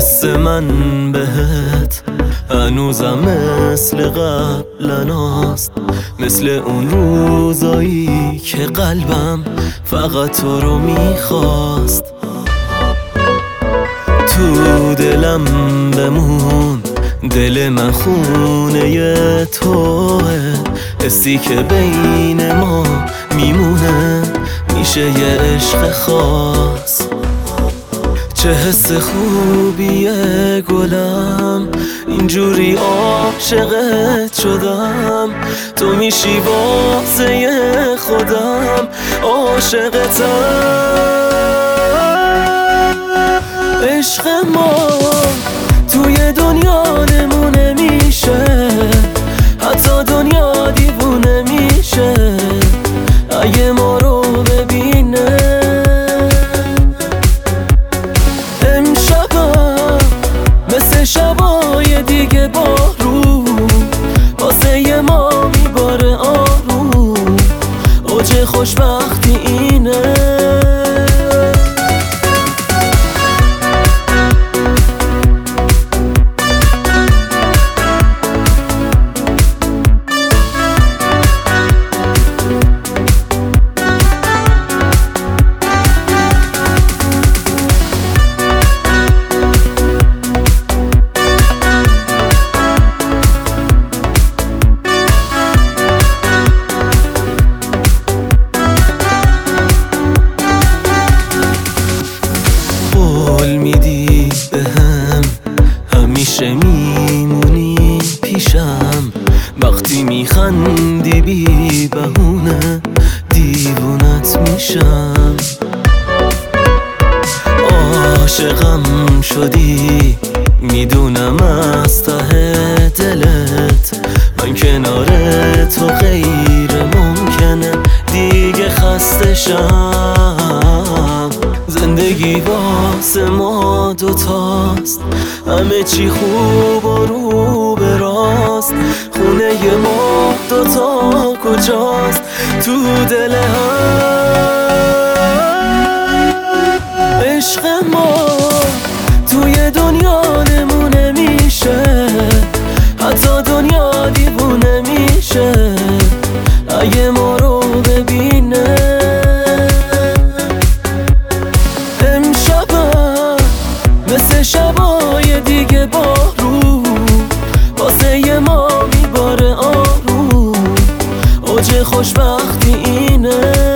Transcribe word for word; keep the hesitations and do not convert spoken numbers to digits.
حس من بهت هنوزم مثل قبلناست، مثل اون روزایی که قلبم فقط تو رو میخواست. تو دلم بمون، دل من خونه توه، حسی که بین ما میمونه میشه یه عشق خاص. چه حس خوبیه گلم، اینجوری عاشقت شدم، تو میشی واسه خودم عاشقتم. عشق ما توی دنیا نمونه میشه، حتی دنیا دیوونه میشه اگه ما رو ببینه. امشبم مثل شبای دیگه بارون واسه ما میباره آروم، اوج خوشبختی اینه. میدی بهم همیشه میمونی پیشم، وقتی میخندی بی بهونه دیوونت میشم. عاشقم شدی میدونم از ته دلت، من کنار تو غیر ممکنه دیگه خسته شم. زندگی واسه ما دوتاست، همه چی خوب و رو به راست، خونه ما دوتا کجاست؟ تو دل هم. عشق ما توی دنیا نمونه میشه، حتی دنیا دیوونه میشه اگه ما رو ببینه. مثل شبای دیگه بارون واسه ما میباره آروم، اوج خوشبختی اینه.